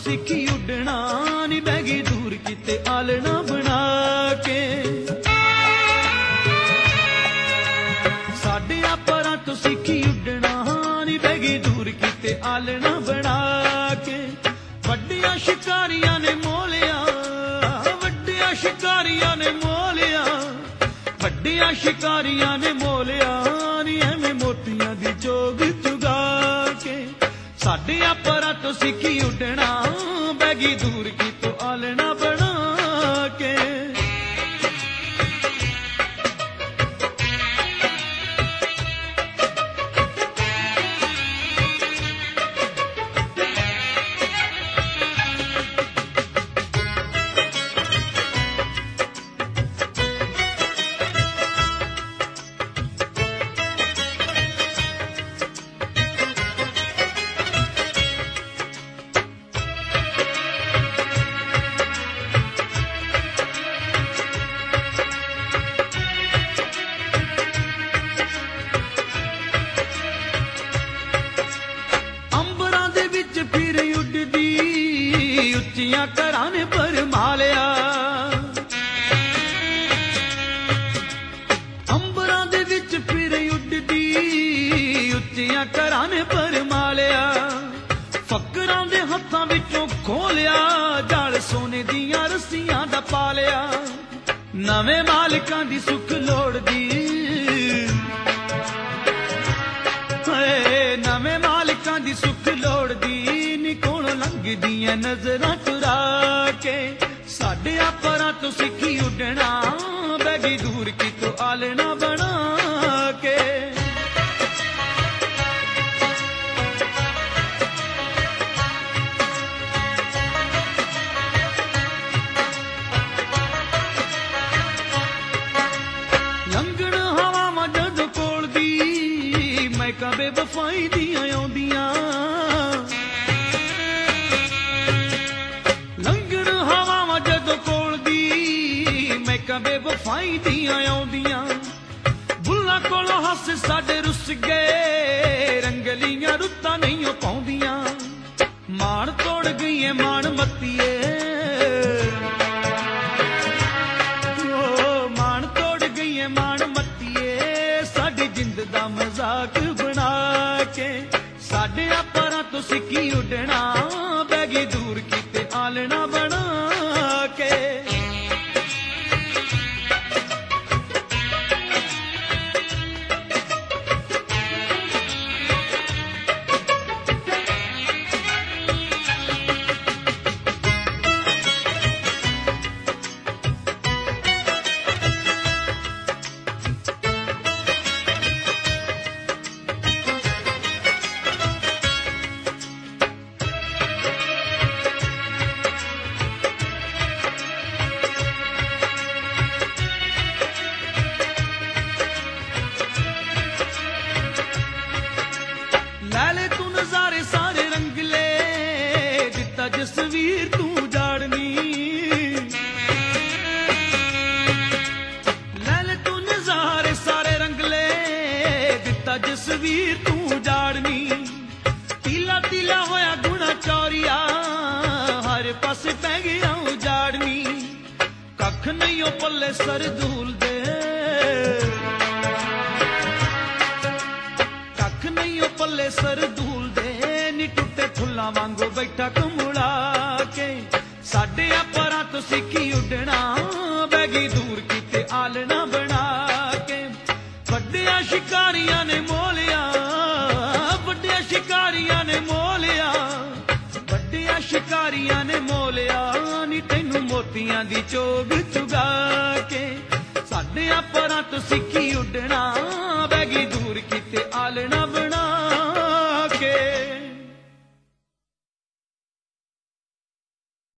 सिखी उडना नी बह गई दूर किते आलना बना के। साडियां परां तो सिखी उडना नी बह गई दूर किते आलना बना के। वड्डियां शिकारियां ने मोलिया, वड्डियां शिकारियां ने मोलिया, वड्डियां शिकारियां ने मोलिया नी एवें मोतियां दी चोग चुगा के। साडियां परां तो सिखी उडना बह गई दूर की तो आलना बना के। उच्चियां घरां ने भरमालिया, अंबरां दे विच फिर उडदी उच्चियां घरां ने भरमालिया। फकरां दे हत्थां विचों खोलिया जाल सोने दियां रस्सियां दा पालिया। नवें मालिकां दी सुख लोड़दी, नवें मालिकां दी सुख लोड़दी नी कोलों लंघदियां नजरां चुरा के। साडियां परां तो सिखी उडना बह गई दूर की तो आलना बना के। लंघण हवावां जदों कोल दी महकां बेवफाई दियां आउंदियां। लंघण हवावां जदों कोल दी महकां बेवफाई दियां आउंदियां। बुल्लां कोलों हस साडे रुस गए रंगलियां रुत्तां नहीं पाउंदियां। मान तोड़ गई है मान मत्तीए, मान तोड़ गई है मान मत्तीए साडी जिंद दा मजाक बना के। साडियां परां तो सिखी उडना बह गई दूर किते आलना बना के। लाले तू नजारे सारे रंगले दिता जसवीर तू जाड़नी। लाले तू नजारे सारे रंगले दिता जसवीर तू जाड़नी। तीला तीला होया गुणा चौरिया हर पासे पै गया उजाड़नी। कख नहीं ओ पल्ले सर धूल दे, पल्ले सर धूल दे नी टुटे फुल्लां वांगू बैठा कमुड़ा के। साडियां परां तो सिखी उडना बह गई दूर किते आलना बना के। वड्डियां शिकारियां ने मोलिया, वड्डियां शिकारियां ने मोलिया, वड्डियां शिकारियां ने मोलिया नी तैनू मोतियां दी चोग चुगा के। साडियां परां तो सिखी उडना बह गई दूर किते आलना